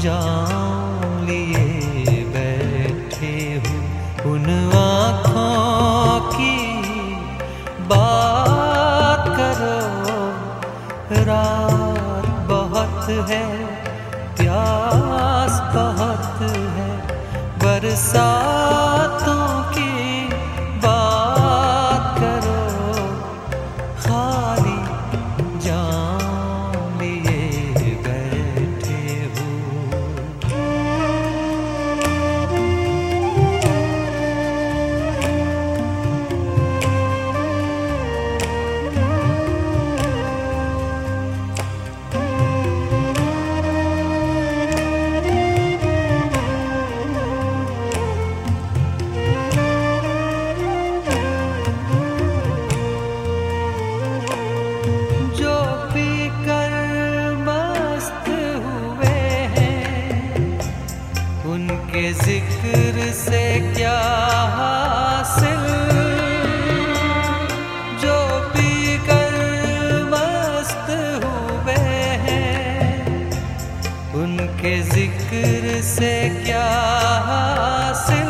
जाम लिए बैठे हूँ, उन आँखों की बात करो। रात बहुत है, प्यास बहुत है, बरसातों की बात करो। खाली जाम लिए बैठे हो। उनके जिक्र से क्या हासिल, जो पीकर मस्त हुए हैं। उनके जिक्र से क्या हासिल,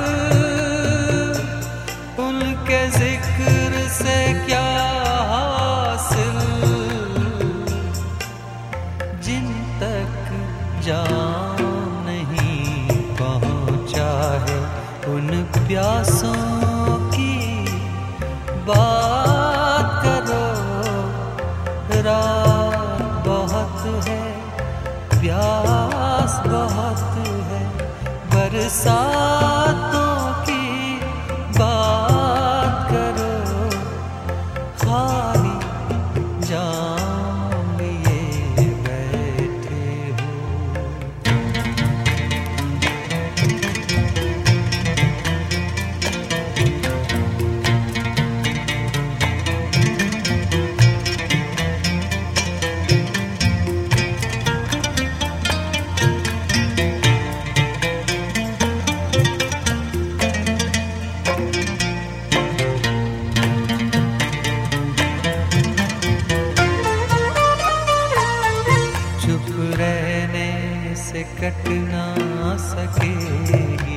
उनके जिक्र से क्या हासिल। जिन तक जान उन प्यासों की बात करो। रात बहुत है, प्यास बहुत है, बरसातों की बात करो। खाली जाम लिए बैठे हो। चुप रहने से कट ना सकेगी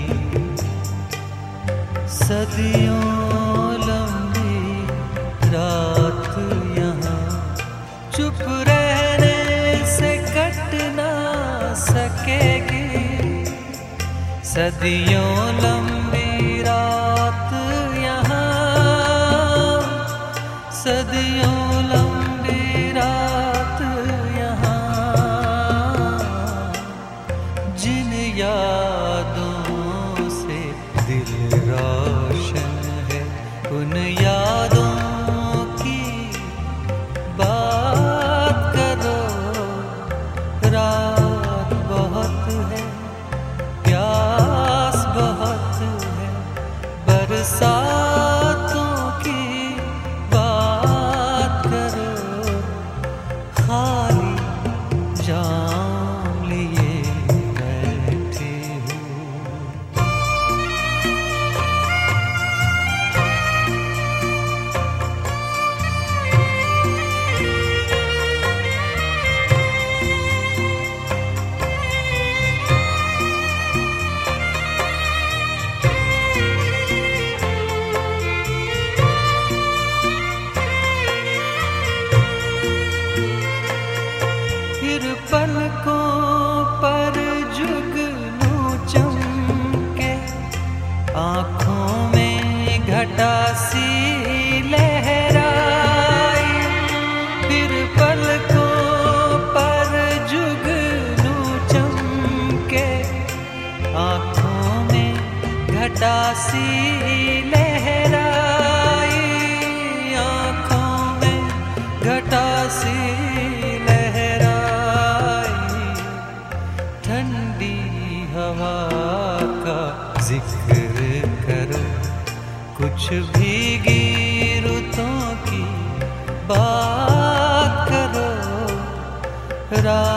सदियों लंबी रात यहाँ। चुप रहने से कट ना सकेगी सदियों लंबी रात यहाँ। सदियों लंबी रात यहाँ। जिन यादों से दिल रोशन है, उन यादों की बात करो। रात बहुत है, प्यास बहुत है, बरसातों की बात करो। खाली जाम लिए बैठे हो। फिर पलकों पर जुगनू चमके, आँखों में घटा सी लहराई। फिर पलकों पर जुगनू चमके, आँखों में घटा सी लहराई। आँखों में घटा सी हवा का जिक्र करो, कुछ भीगी रुतों की बात करो।